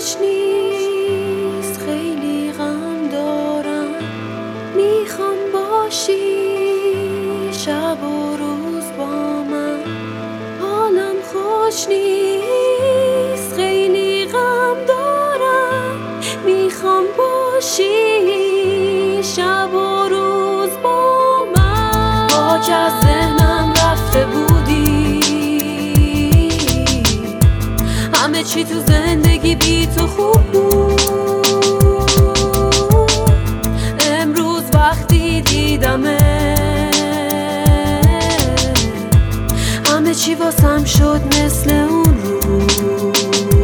خوش نیست، خیلی غم دارم، میخوام باشی شب و روز با من. حالم خوش نیست، خیلی غم دارم، میخوام باشی شب و روز با من. پاک از ذهنم رفته بودی، همه چی تو زندگی بی تو خوب بود. امروز وقتی دیدمه همه چی واسم شد مثل اون روز.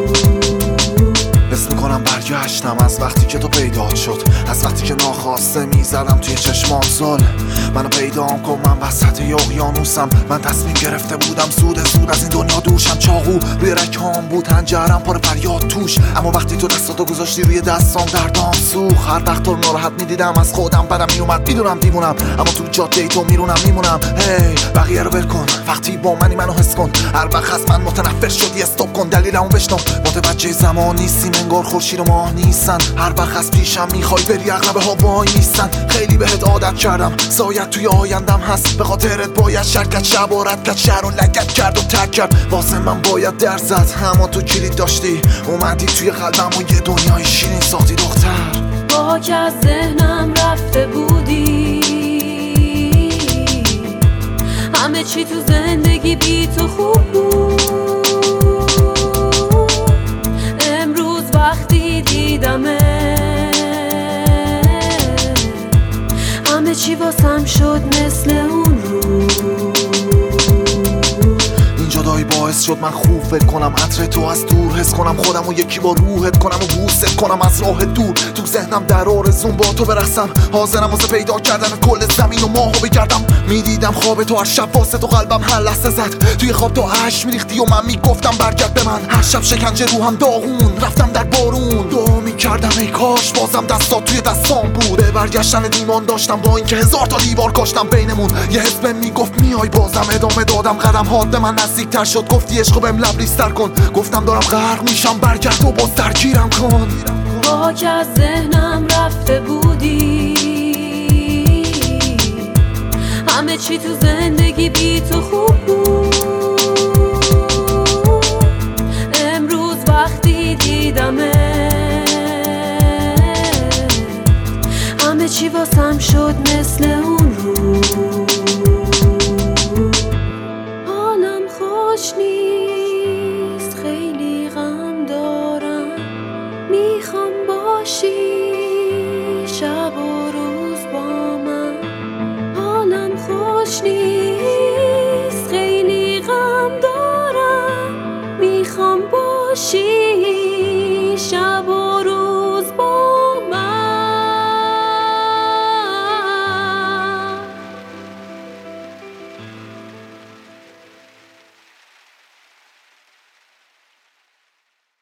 حس میکنم برگشتم از وقتی که تو پیدا شد، از وقتی که ناخواسته میزدم توی چشمات زل. منو پیدام کن، من وسط اقیانوسم. من تصمیم گرفته بودم زود از این دنیا دورشم. چاقو روی رکام بود، هنجرم پر فریاد توش، اما وقتی تو دستاتو گذاشتی روی دستام دردام سوخت. هر وقت تو ناراحت میدیدم از خودم بدم میومد. میدونم دیوونم اما تو جاده تو میمونم. هی بقیه رو ول کن، وقتی با منی منو حس کن. هر وقت از من متنفر شدی استاپ کن، دلیلمو بشنو. متوجه زمان نیستیم، انگار خورشید و ماه نیستن. هر وقت از پیشم میخوای بری، عقربه ها وای نیستن. خیلی بهت عادت کردم، سایت توی آیندم هست. به خاطرت باید شرکت شب و رد کرد، شهر و لگت کرد و ترک کرد. واسه من باید در زد، اما تو کلید داشتی، اومدی توی قلبم و یه دنیای شیرین ساختی دختر. پاک از ذهنم رفته بودی، همه چی تو زندگی بی تو خوب بود. امروز وقتی دیدمه همه چی واسم شد مثل اون روز. این جدایی باعث شد من خوب فکر کنم، عطر تو از دور حس کنم، خودم و یکی با روحت کنم و بوست کنم از راه دور. تو ذهنم در آرزون با تو برقصم، حاضرم واسه پیدا کردن کل زمین و ماهو بگردم. میدیدم خواب تو هر شب، واسه تو قلبم هر لحظه زد. توی خواب تو اشک میریختی و من میگفتم برگرد به من. هر شب شکنجه روحم داغون، رفتم در بارون، دعا میکردم ای کاش بازم دستات توی دستام بود. به برگشتن ایمان داشتم، با اینکه 1000 تا دیوار کاشتم بینمون. یه حس بهم میگفت میای، بازم ادامه دادم. قدم هات به من نزدیکتر شد، گفتی عشقو بهم لبریزتر کن. گفتم دارم غرق میشم، برگرد و باز درگیرم کن. پاک از ذهنم رفته بودی، همه چی تو زندگی بی تو خوب بود. امروز وقتی دیدمه همه چی واسم شد مثل اون روز. حالم خوش نیست، خیلی غم دارم، میخوام باشی شب و روز با من. حالم خوش نیست، خیلی غم دارم، میخوام باشی